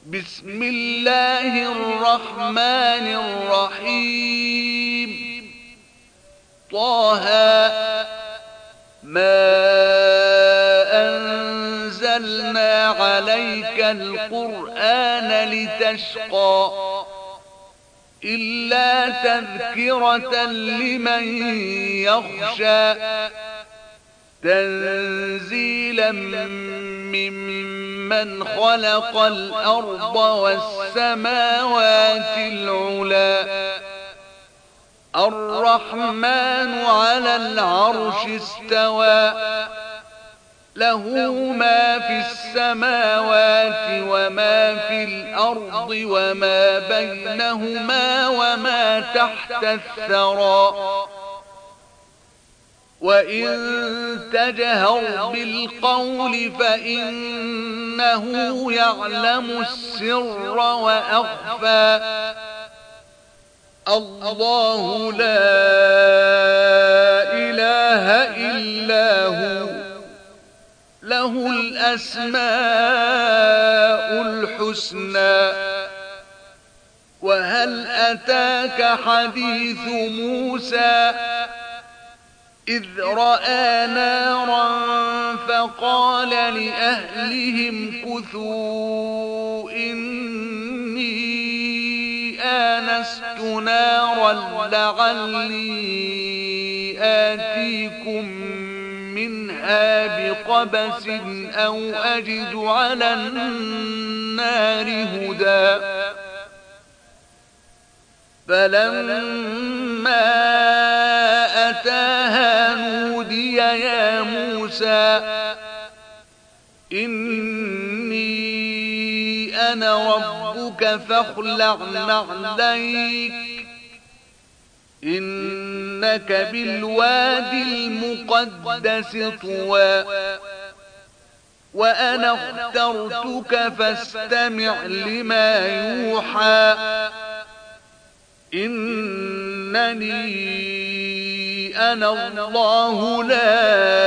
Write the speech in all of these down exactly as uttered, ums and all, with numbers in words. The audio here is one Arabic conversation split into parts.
بسم الله الرحمن الرحيم. طه ما أنزلنا عليك القرآن لتشقى إلا تذكرة لمن يخشى تنزيلا ممن خلق الأرض والسماوات العلا الرحمن على العرش استوى له ما في السماوات وما في الأرض وما بينهما وما تحت الثرى وإن تجهر بالقول فإنه يعلم السر وأخفى الله لا إله إلا هو له الأسماء الحسنى وهل أتاك حديث موسى إذ رأى نارا فقال لأهلهم كثوا إني آنست نارا لعلي آتيكم منها بقبس أو أجد على النار هدى فلما أتاها نودي يا موسى إني أنا ربك فاخلع نعليك إنك بالوادي المقدس طوى وأنا اخترتك فاستمع لما يوحى إنني أنا الله لا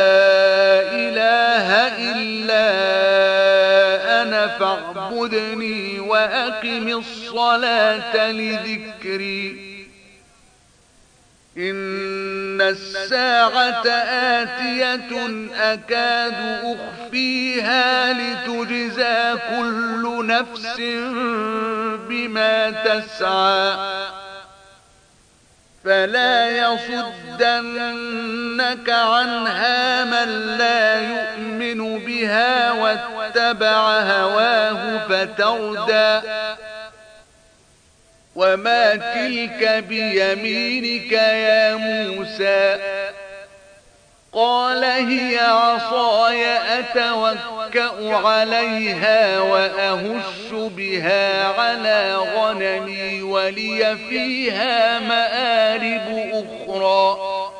إله إلا أنا فاعبدني وأقم الصلاة لذكري إن الساعة آتية أكاد أخفيها لتجزى كل نفس بما تسعى فلا يصدنك عنها من لا يؤمن بها واتبع هواه فتردى وما تلك بيمينك يا موسى قال هي عصاي أتوكأ عليها وأهش بها على غنمي ولي فيها مآرب أخرى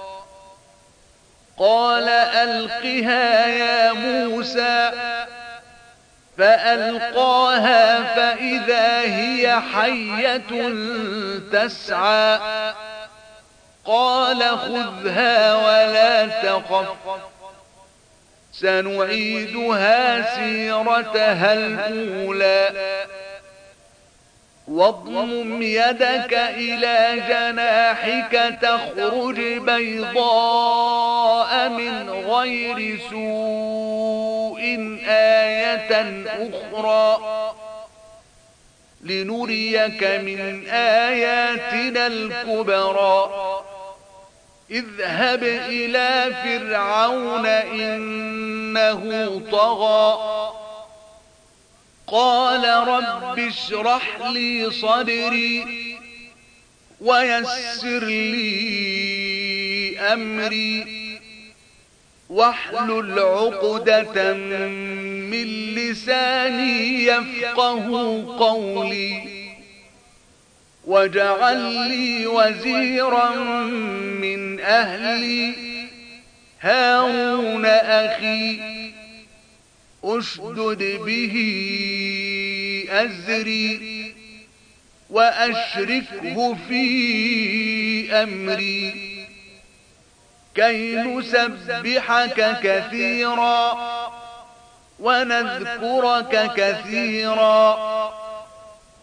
قال ألقها يا موسى فألقاها فإذا هي حية تسعى قال خذها ولا تخف سنعيدها سيرتها الأولى واضمم يدك إلى جناحك تخرج بيضاء من غير سوء آية أخرى لنريك من آياتنا الكبرى اذهب إلى فرعون إنه طغى قال رب اشرح لي صدري ويسر لي أمري واحلل عقدة من لساني يفقه قولي واجعل لي وزيرا من أهلي هارون أخي أشدد به أزري وأشركه في أمري كي نسبحك كثيرا ونذكرك كثيرا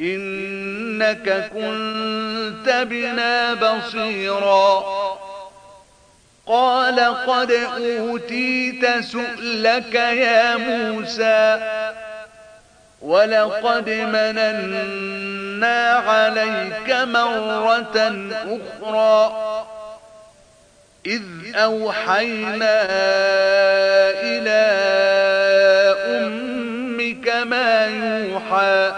إنك كنت بنا بصيرا قال قد أوتيت سؤلك يا موسى ولقد مننا عليك مرة أخرى إذ أوحينا إلى أمك ما يوحى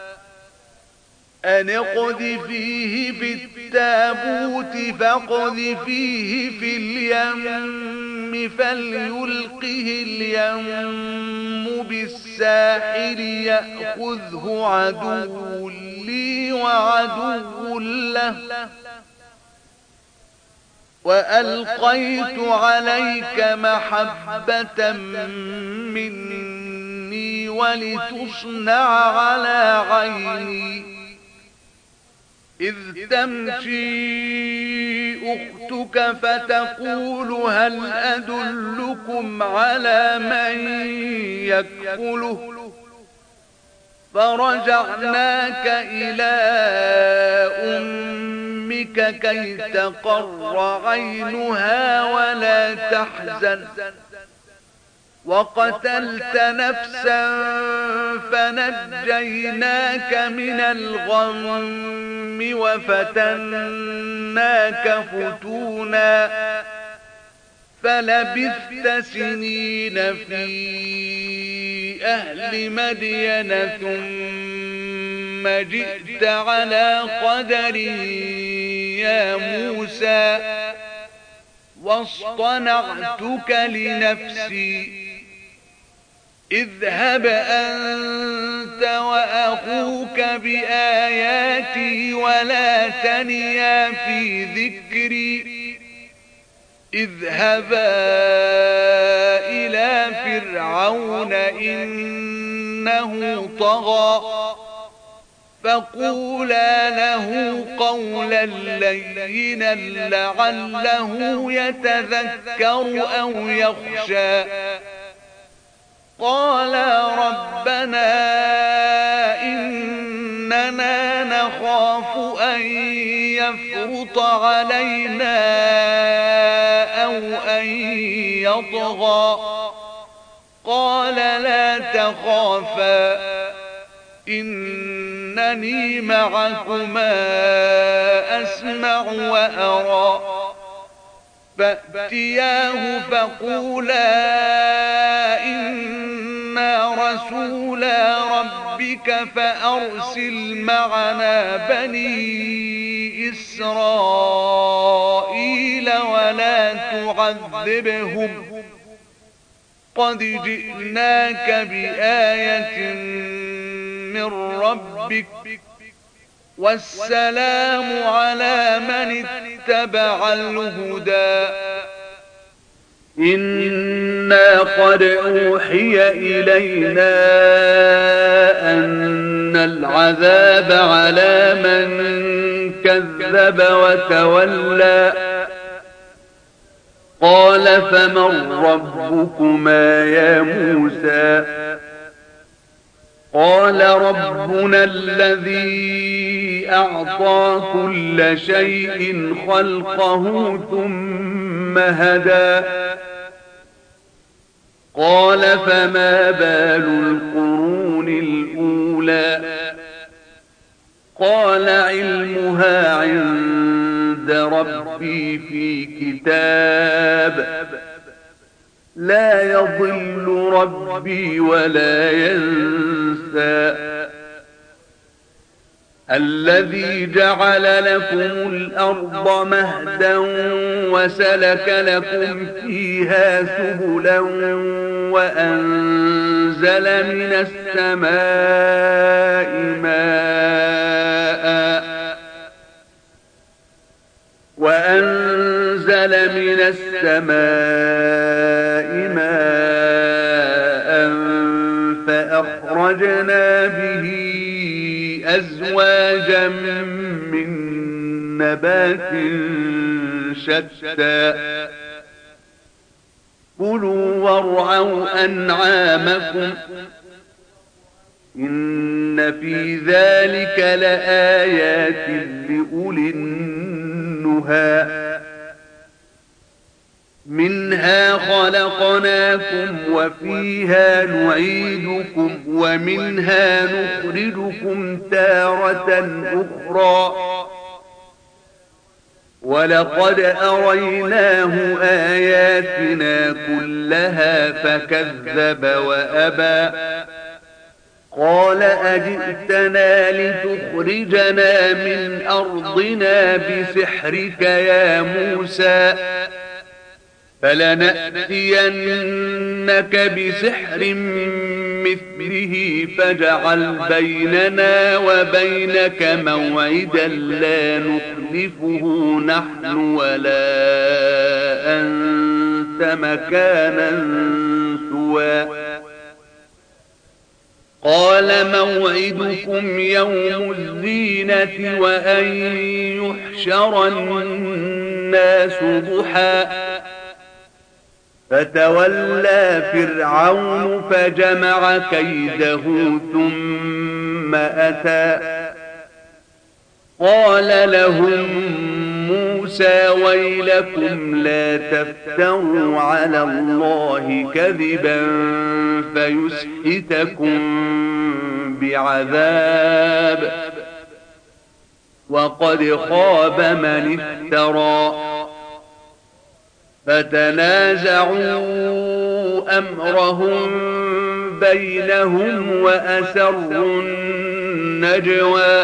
أن اقذفيه في التابوت فاقذفيه في اليم فليلقه اليم بالساحل يأخذه عدو لي وعدو له وألقيت عليك محبة مني ولتصنع على عيني إذ تمشي أختك فتقول هل أدلكم على من يكفله فرجعناك إلى أمك كي تقر عينها ولا تحزن وقتلت نفسا فنجيناك من الغم وفتناك فتونا فلبثت سنين في أهل مدين ثم جئت على قدر يا موسى واصطنعتك لنفسي اذهب أنت وأخوك بآياتي ولا تنيا في ذكري اذهبا إلى فرعون إنه طغى فقولا له قولا لينا لعله يتذكر أو يخشى قالا ربنا إننا نخاف أن يفرط علينا أو أن يطغى قال لا تخافا إنني معكما أسمع وأرى فأتياه فقولا إنا رسولا ربك فأرسل معنا بني إسرائيل ولا تعذبهم قد جئناك بآية من ربك والسلام على من اتبع الهدى إنا قد أوحي إلينا أن العذاب على من كذب وتولى قال فمن ربكما يا موسى قال ربنا الذي أعطى كل شيء خلقه ثم هدى قال فما بال القرون الأولى قال علمها عند ربي في كتاب لا يضل ربي ولا ينسى الذي جعل لكم الأرض مهدا وسلك لكم فيها سبلا وأنزل من السماء ماء وأنزل من السماء ماء فأخرجنا به أزواجا من نبات شتى كلوا وارعوا أنعامكم إن إن في ذلك لآيات لأولي النهى منها خلقناكم وفيها نعيدكم ومنها نخرجكم تارة أخرى ولقد أريناه آياتنا كلها فكذب وأبى قال أجئتنا لتخرجنا من أرضنا بسحرك يا موسى فلنأتينك بسحر مثله فاجعل بيننا وبينك موعدا لا نخلفه نحن ولا أنت مكانا سوى قال موعدكم يوم الزينة وأن يحشر الناس ضحى فتولى فرعون فجمع كيده ثم أتى قال لهم موسى ويلكم لا تفتروا على الله كذبا فيسحتكم بعذاب وقد خاب من افترى فتنازعوا أمرهم بينهم وأسروا النجوى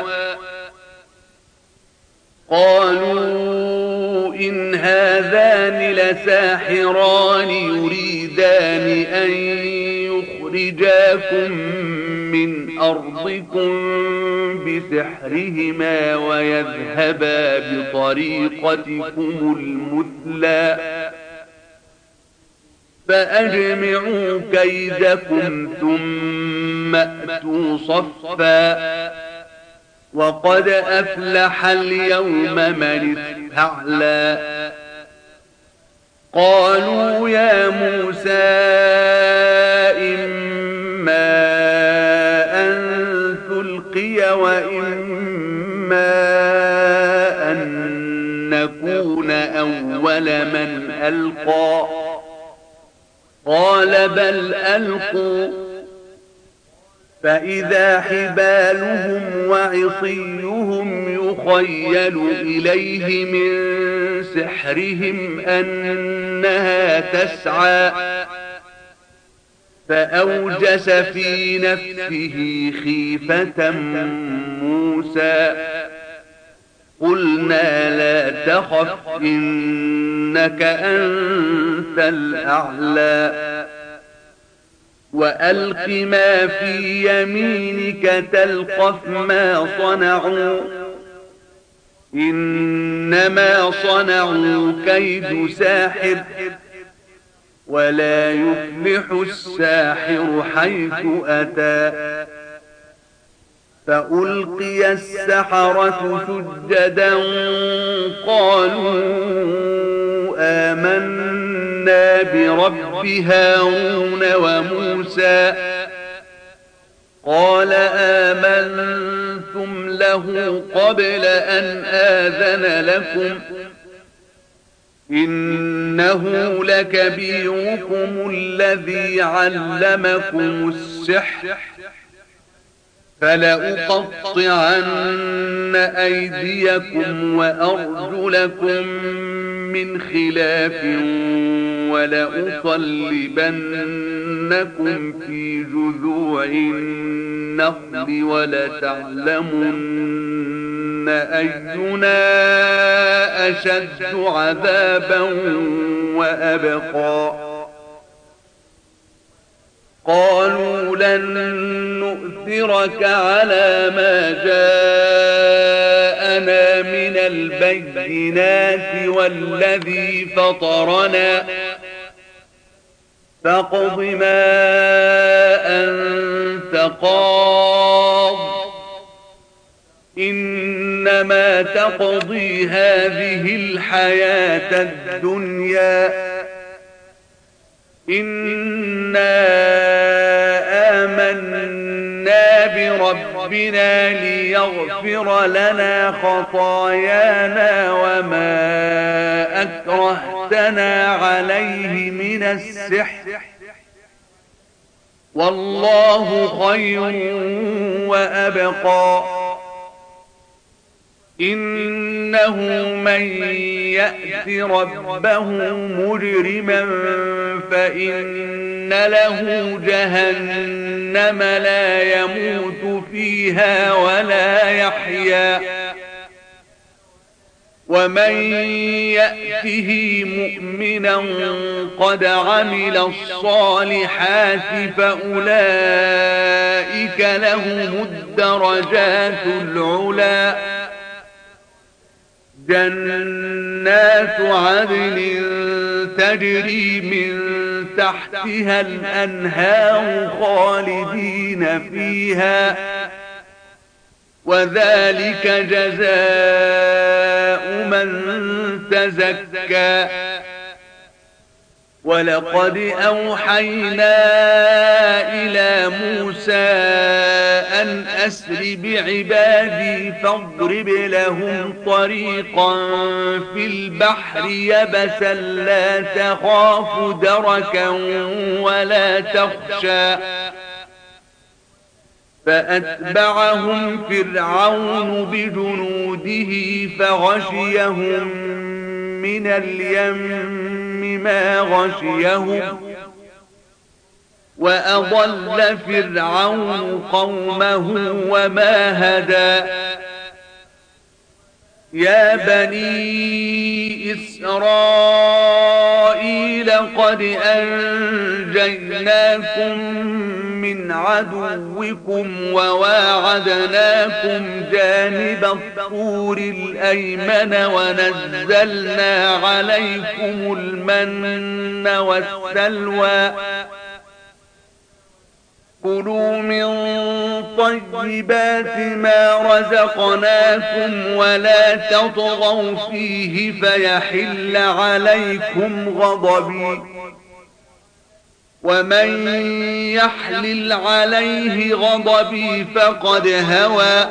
قالوا إن هذان لساحران يريدان أن يخرجاكم من أرضكم بسحرهما ويذهبا بطريقتكم المثلى فأجمعوا كيدكم ثم أتوا صفا وقد أفلح اليوم من استعلى قالوا يا موسى إما أن تلقي وإما أن نكون أول من ألقى قال بل ألقوا فإذا حبالهم وعصيهم يخيل إليه من سحرهم أنها تسعى فأوجس في نفسه خيفة موسى قلنا لا تخف إنك أنت الأعلى وألق ما في يمينك تلقف ما صنعوا إنما صنعوا كيد ساحر ولا يفلح الساحر حيث أتى فألقي السحرة سجدا قالوا آمنا برب هارون وموسى قال آمنتم له قبل أن آذن لكم إنه لكبيركم الذي علمكم السحر فلأقطعن أيديكم وأرجلكم من خلاف ولأصلبنكم في جذوع النخل ولتعلمن أينا أشد عذابا وأبقى قالوا لن نؤثرك على ما جاءنا من البينات والذي فطرنا فاقض ما أنت قاض إنما تقضي هذه الحياة الدنيا إنا آمنا بربنا ربنا ليغفر لنا خطايانا وما أكرهتنا عليه من السحر والله خير وأبقى إنه من يأت ربه مجرما فإن له جهنم لا يموت فيها ولا يحيا ومن يأته مؤمنا قد عمل الصالحات فأولئك لهم الدرجات العلى جنات عدن تجري من تحتها الأنهار خالدين فيها وذلك جزاء من تزكى ولقد أوحينا إلى موسى أن أسر بعبادي فاضرب لهم طريقا في البحر يبسا لا تخاف دركا ولا تخشى فأتبعهم فرعون بجنوده فغشيهم من اليم ما غشيهم وأضل فرعون قومه وما هدى يا بني إسرائيل قد أنجيناكم من عدوكم وواعدناكم جانب الطور الأيمن ونزلنا عليكم المن والسلوى كلوا من طيبات ما رزقناكم ولا تطغوا فيه فيحل عليكم غضبي ومن يحلل عليه غضبي فقد هوى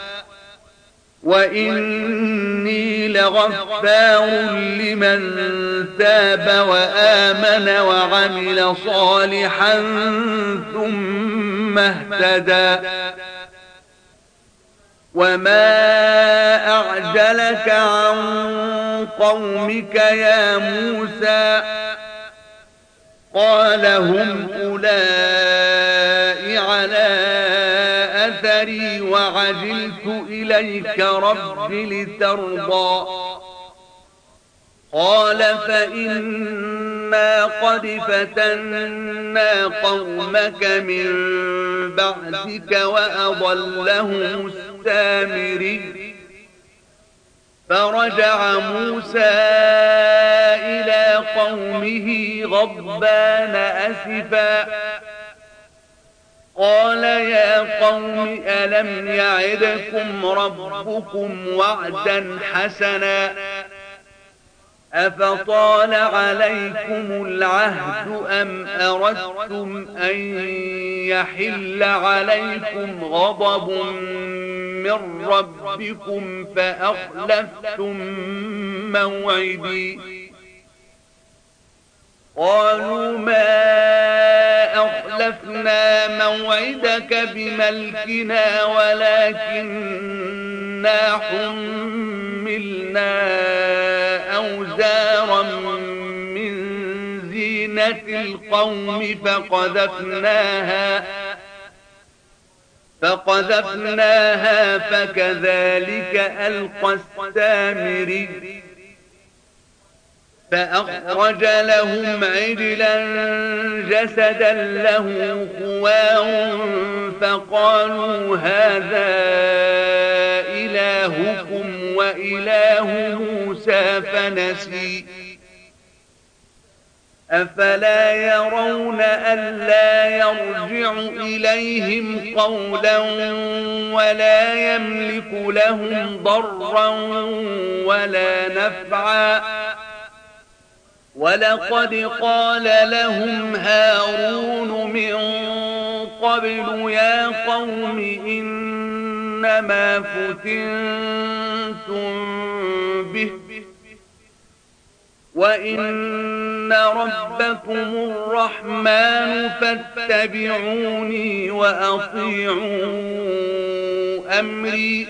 وإني لغفار لمن تاب وآمن وعمل صالحا ثم اهتدى وما أعجلك عن قومك يا موسى قال هم أولئك على أثري وعجلت إليك رب لترضى قال فإنا قد فتنا قومك من بعدك وأضلهم السامري فرجع موسى إلى قومه غضبان أسفا قال يا قوم ألم يعدكم ربكم وعدا حسنا أفطال عليكم العهد أم أردتم أن يحل عليكم غضب من ربكم فأخلفتم موعدي قالوا ما أخلفنا موعدك بملكنا ولكننا حملنا أوزارا من زينة القوم فقذفناها فقذفناها فكذلك ألقى السامري فأخرج لهم عجلا جسدا له خوار فقالوا هذا إلهكم وإله موسى فنسي أفلا يرون ألا يرجع إليهم قولا ولا يملك لهم ضرا ولا نفعا ولقد قال لهم هارون من قبل يا قوم إن ما فتنتم به وإن ربكم الرحمن فاتبعوني وأطيعوا أمري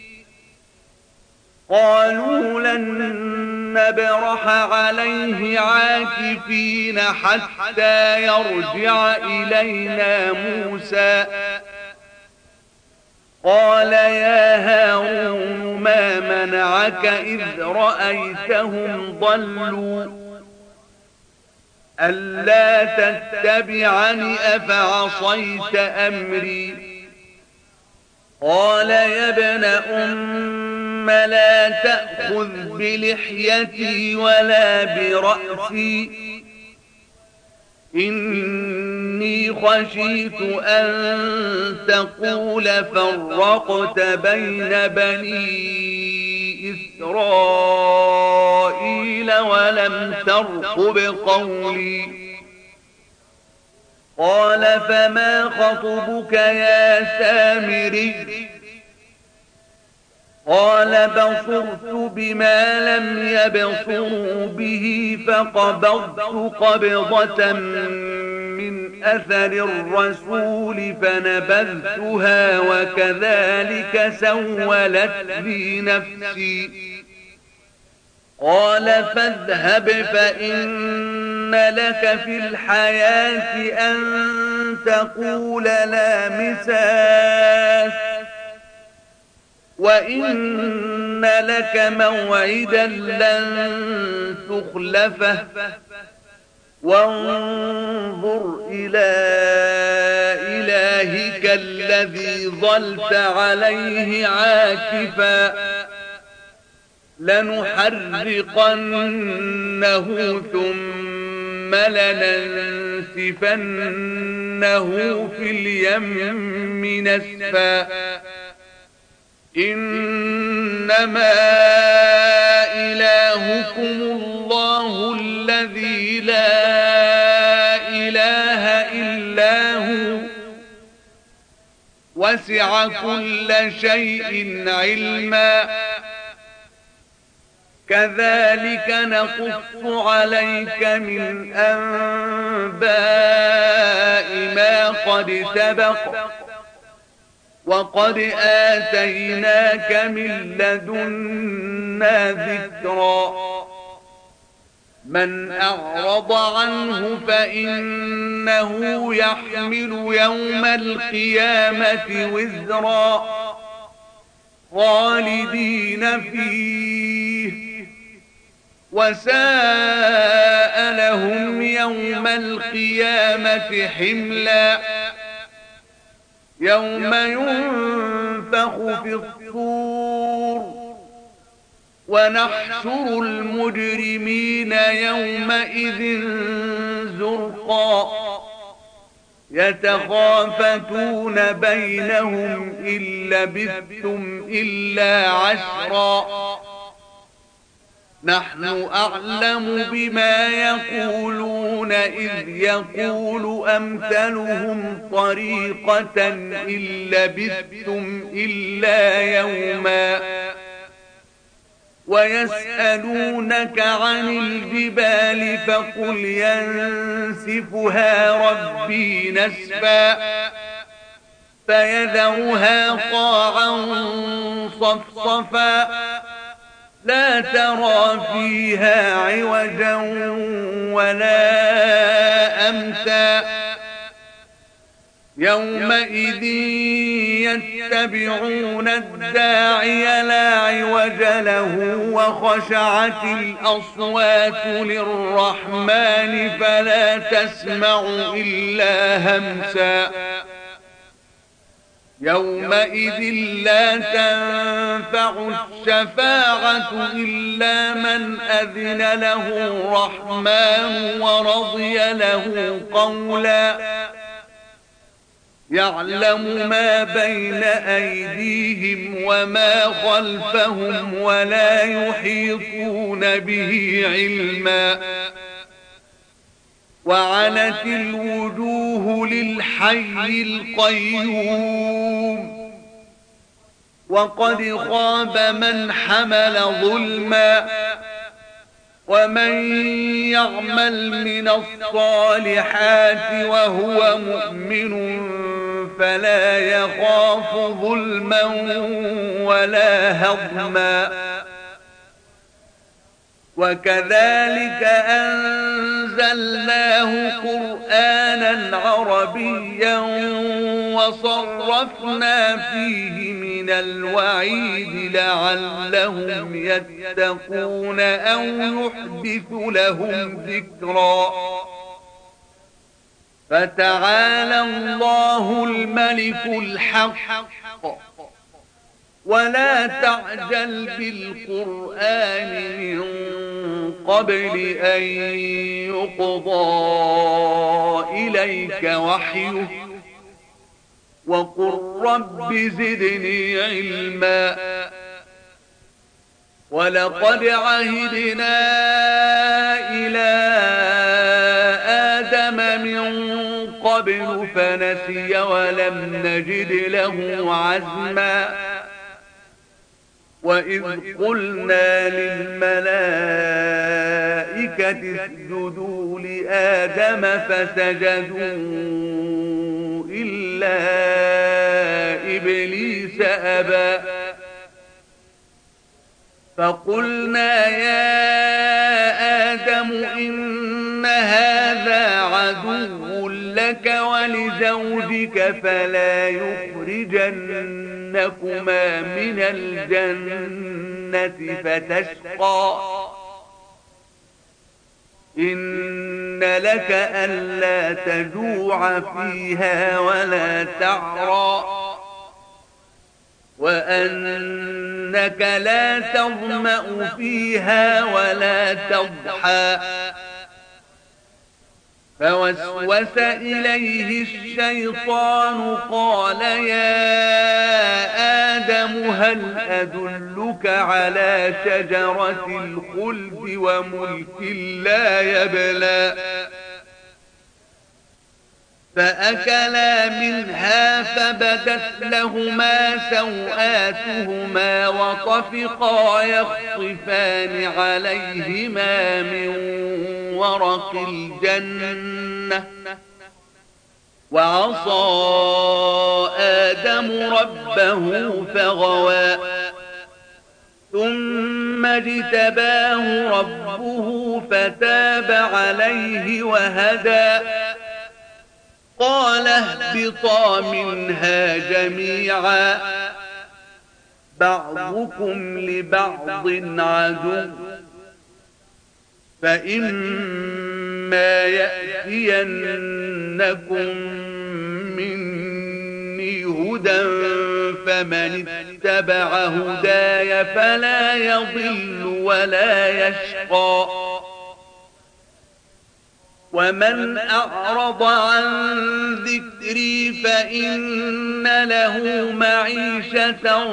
قالوا لن نبرح عليه عاكفين حتى يرجع إلينا موسى قال يا هارون ما منعك إذ رأيتهم ضلوا ألا تتبعني أفعصيت أمري قال يا ابن أم لا تأخذ بلحيتي ولا برأسي إني خشيت أن تقول فرقت بين بني إسرائيل ولم ترقب قولي قال فما خطبك يا سامري قال بصرت بما لم يبصروا به فقبضت قبضة من أثر الرسول فنبذتها وكذلك سولت لي نفسي قال فاذهب فإن لك في الحياة أن تقول لا مساس وإن لك موعدا لن تخلفه وانظر إلى إلهك الذي ظلت عليه عاكفا لنحرقنه ثم لننسفنه في اليم نسفا إنما إلهكم الله الذي لا إله إلا هو وسع كل شيء علما كذلك نقص عليك من أنباء ما قد سبق وقد آتيناك من لدنا ذكرا من أعرض عنه فإنه يحمل يوم القيامة وزرا خالدين فيه وساء لهم يوم القيامة حملا يوم ينفخ في الصور ونحشر المجرمين يومئذ زرقا يتخافتون بينهم إن لبثتم إلا عشرا نحن أعلم بما يقولون إذ يقول أمثلهم طريقة إن لبثتم إلا يوما ويسألونك عن الجبال فقل ينسفها ربي نسفا فيذرها قاعا صفصفا لا ترى فيها عوجا ولا أمتا يومئذ يتبعون الداعي لا عوج له وخشعت الأصوات للرحمن فلا تسمع إلا همسا يومئذ لا تنفع الشفاعة إلا من أذن له الرحمن ورضي له قولا يعلم ما بين أيديهم وما خلفهم ولا يحيطون به علما وعنت الوجوه للحي القيوم وقد خاب من حمل ظلما ومن يعمل من الصالحات وهو مؤمن فلا يخاف ظلما ولا هضما وكذلك أنزلناه قرآنا عربيا وصرفنا فيه من الوعيد لعلهم يتقون أو يحدث لهم ذكرا فتعالى الله الملك الحق ولا تعجل بالقرآن من قبل أن يقضى إليك وحيه وقل رب زدني علما ولقد عهدنا إلى آدم من قبل فنسي ولم نجد له عزما وإذ قلنا للملائكة اسجدوا لآدم فسجدوا إلا إبليس أبى فقلنا يا آدم إن هذا عدو لك ولزوجك فلا يخرجنكما من الجنة فتشقى إن لك ألا تجوع فيها ولا تعرى وأنك لا تظمأ فيها ولا تضحى فوسوس إليه الشيطان قال يا آدم هل أدلك على شجرة الخلد وملك لا يبلى فأكلا منها فبدت لهما سوآتهما وطفقا يخصفان عليهما من ورق الجنة وعصى آدم ربه فغوى ثم اجتباه ربه فتاب عليه وهدى قال اهبطا منها جميعا بعضكم لبعض عدو فإما يأتينكم مني هدى فمن اتبع هداي فلا يضل ولا يشقى ومن أعرض عن ذكري فإن له معيشة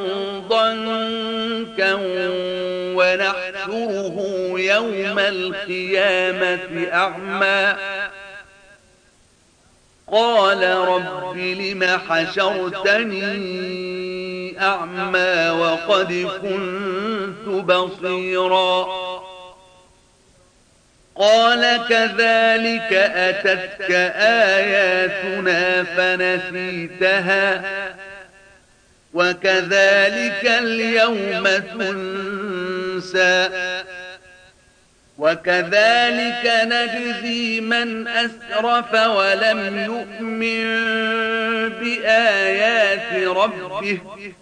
ضنكا ونحشره يوم القيامة أعمى قال رب لم حشرتني أعمى وقد كنت بصيرا قال كذلك أتتك آياتنا فنسيتها وكذلك اليوم تنسى وكذلك نجزي من أسرف ولم يؤمن بآيات ربه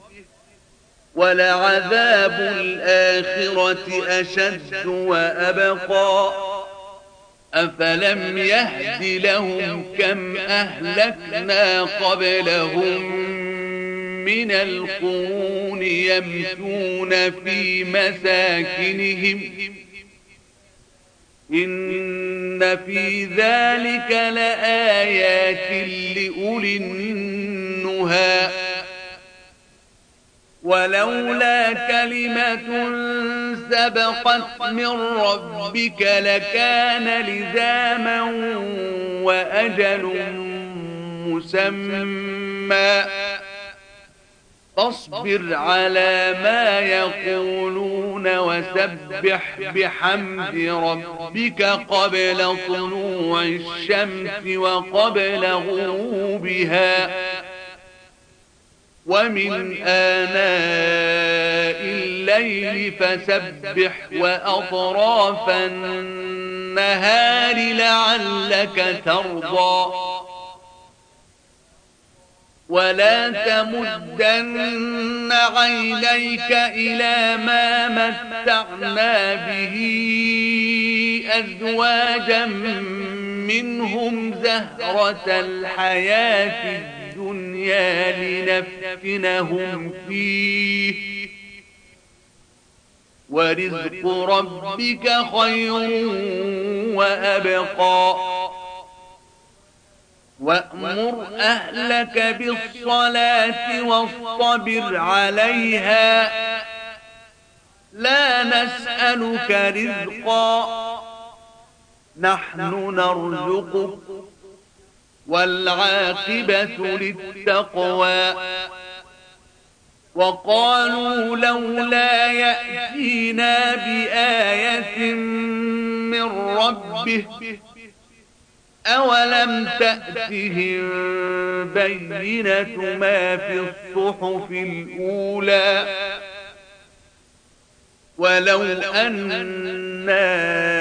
ولعذاب الآخرة أشد وأبقى أفلم يهد لهم كم أهلكنا قبلهم من القرون يمشون في مساكنهم إن في ذلك لآيات لأولي النهى ولولا كلمة سبقت من ربك لكان لزاما وأجل مسمى فاصبر على ما يقولون وسبح بحمد ربك قبل طلوع الشمس وقبل غروبها ومن آناء الليل فسبح وأطراف النهار لعلك ترضى ولا تمدن عينيك إلى ما متعنا به أزواجا منهم زهرة الحياة الدنيا لنفتنهم فيه ورزق ربك خير وأبقى وأمر أهلك بالصلاة واصطبر عليها لا نسألك رزقا نحن نرزقك والعاقبة للتقوى وقالوا لولا يأتينا بآية من ربه أولم تأتهم بينة ما في الصحف الأولى ولو أنا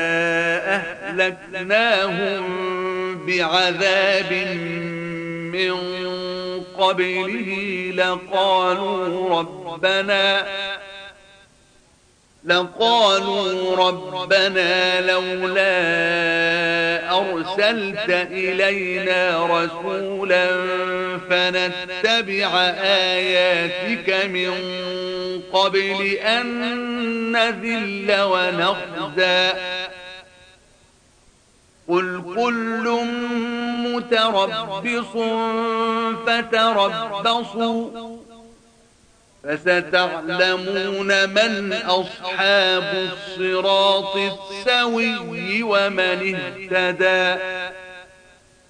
أهلكناهم بعذاب من قبله لقالوا ربنا لقالوا ربنا لولا أرسلت إلينا رسولا فنتبع آياتك من قبل أن نذل ونخزى قل كل متربص فتربصوا فستعلمون من أصحاب الصراط السوي ومن اهتدى